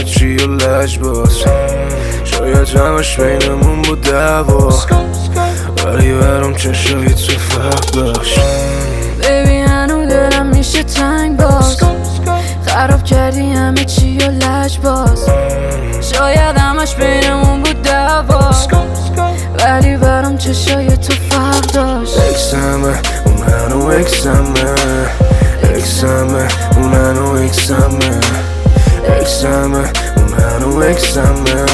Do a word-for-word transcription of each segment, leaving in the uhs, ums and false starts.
همه چی و لج باز. شاید همش بینمون بود دعوا، ولی برام چشای تو فرق داشت. بیبی هنو دلم میشه تنگ باز، خراب کردی همه چی و لج باز. شاید همش بینمون بود دعوا، ولی برام چشای تو فرق داشت. اکسمه اون منو اکسمه، اکسمه اون منو اکسمه، اکسمه اون منو اکسمه،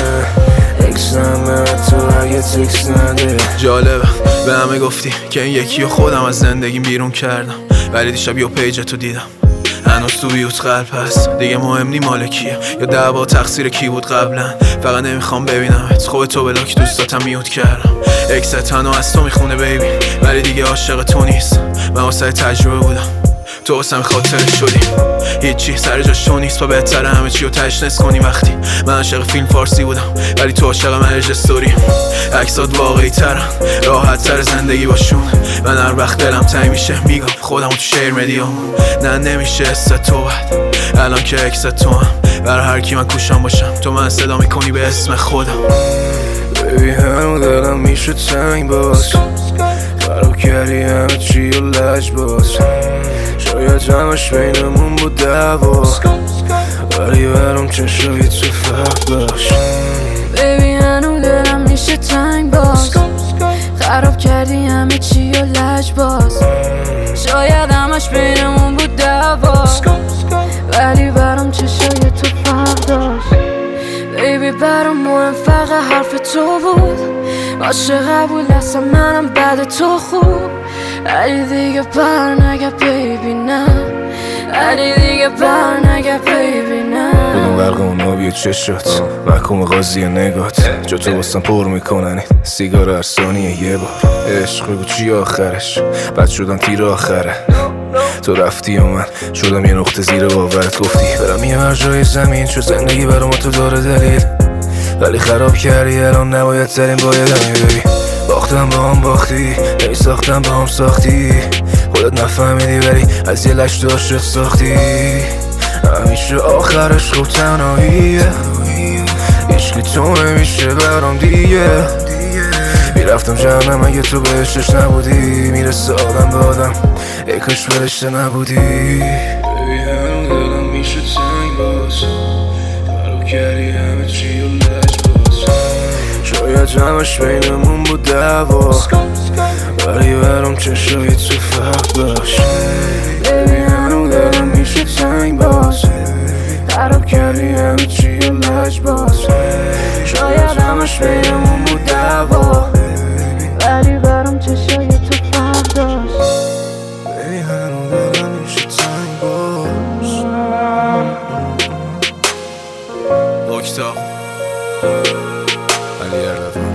اکسمه تو اگه تکس نده. جالبه به همه گفتی که این یکی و خودم از زندگیم بیرون کردم، ولی دیشب یه پیج تو دیدم هنوز تو بیوت قلب هست. دیگه مهم نی مال کیه یا دعوا تقصیر کی بود قبلا، فقط نمیخوام ببینمت. خوب تو بلاک دوستاتم میوت کردم. اکست تنها از تو میخونه بیبی، ولی دیگه عاشق تو نیست. من واسه تجربه بودم، تو واسم خاطر شدی. هیچی سر جاش تو نیست، با بهتره همه چی رو تشنس کنی. وقتی من عاشق فیلم فارسی بودم، ولی تو عاشق مرج استوری. عکسات واقعی ترن، راحت تر زندگی باشون. من هر وقت دلم تنگ میشه میگم خودم تو شیر مدیام. نه نمیشه است تو بد الان که اکس تو هم، برای هر کی من کوشم باشم تو من صدا میکنی به اسم خودم. بیبی هنو دلم میشه تنگ باز، خراب کردی همه چی و لج باز. شاید همش بینمون بود دعوا، ولی برام چشای تو فرق داشت. بیبی هنو دلم میشه تنگ باز، خراب کردی همه چی و لج باز. شاید همش بینمون بود دعوا، ولی برام چشای تو فرق داشت. بیبی برام مهم فقط حرف تو بود، باشه قبول هستم منم بعد تو خوب. ولی دیگه بر نگه بیبی نه، ولی دیگه بر نگه بیبی نه. بدون برق اون آبی چشات محکوم قاضی نگات، جا تو باستم پر میکنن سیگار هر ثانیه یه بار. عشق بگو چی آخرش، بعد شدم تیر آخره. تو رفتی و من شدم یه نقطه زیر باورت. گفتی برم یه هر جای زمین، چون زندگی برام تو داره دلیل، ولی خراب کردی الان نباید ترین باید همی ببین. باختم با هم باختی، نمی ساختم با هم ساختی. خودت نفهمیدی ولی از یه لشت عاشق ساختی. همیشه آخرش خوب تنهاییه، عشقی تو نمیشه برام دیگه. میرفتم جهنم اگه تو بهشتش نبودی، میرسه آدم به آدم ای کاش فرشته نبودی. بیبی هنو دلم میشه تنگ باز، خراب کردی همه چی و لج باز. شاید همش بینمون بود دعوا، ولی برام چشای تو فرق داشت. بیبی هنو دلم میشه تنگ باز، خراب کردی همه چی و لج باز. شاید همش بینمون بود دعوا، ولی برام چشای تو فرق داشت. بیبی هنو دلم میشه تنگ باز. اکتاف علی اردفان